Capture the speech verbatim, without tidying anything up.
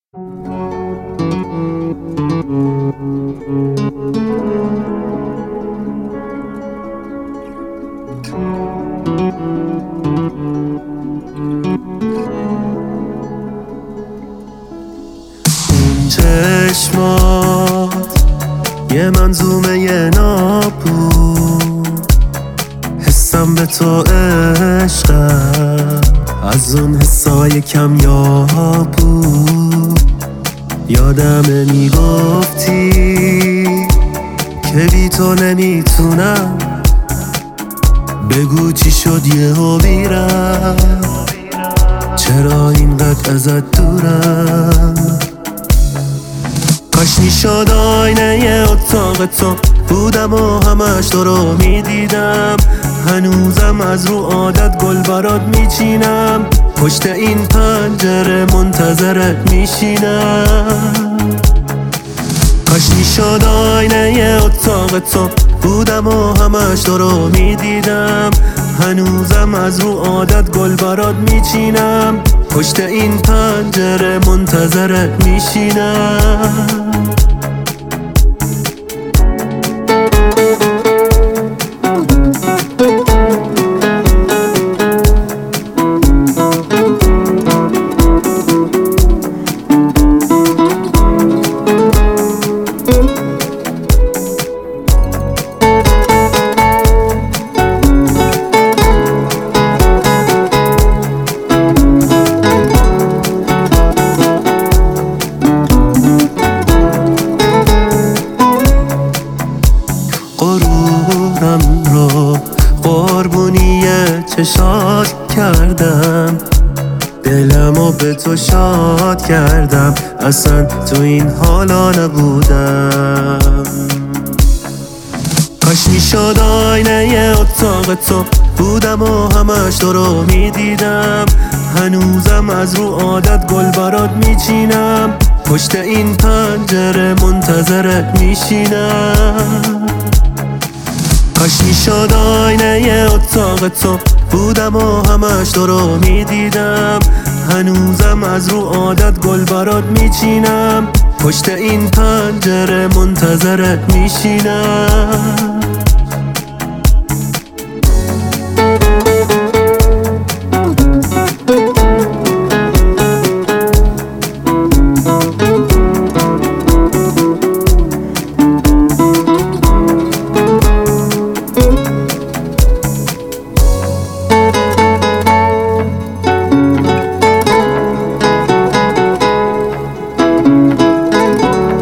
چشمات یه منظومه یه ناب بود، حسم به تو عشقم از اون حسای کمیاب بود. یادمه میگفتی که بی تو نمیتونم، بگو چی شد یهو بیرم، چرا اینقدر ازت دورم. کاش میشد آینه ی اتاق تو بودم و همش تو رو میدیدم، هنوزم از رو عادت گل برات میچینم، پشت این پنجره منتظرت میشینم. کاش میشد آینه ی اتاق تو بودم و همش تو رو میدیدم، هنوزم از رو عادت گل برات میچینم، پشت این پنجره منتظرت میشینم. غرورم رو قربونی چشات کردم، دلمو به تو شاد کردم، اصلا تو این حالا نبودم. کاش میشد آینه ی اتاق تو بودم و همش تو رو میدیدم، هنوزم از رو عادت گل برات میچینم، پشت این پنجره منتظرت میشینم. کاش میشد آینه ی اتاق تو بودم و همش تو رو میدیدم، هنوزم از رو عادت گل برات میچینم، پشت این پنجره منتظرت میشینم.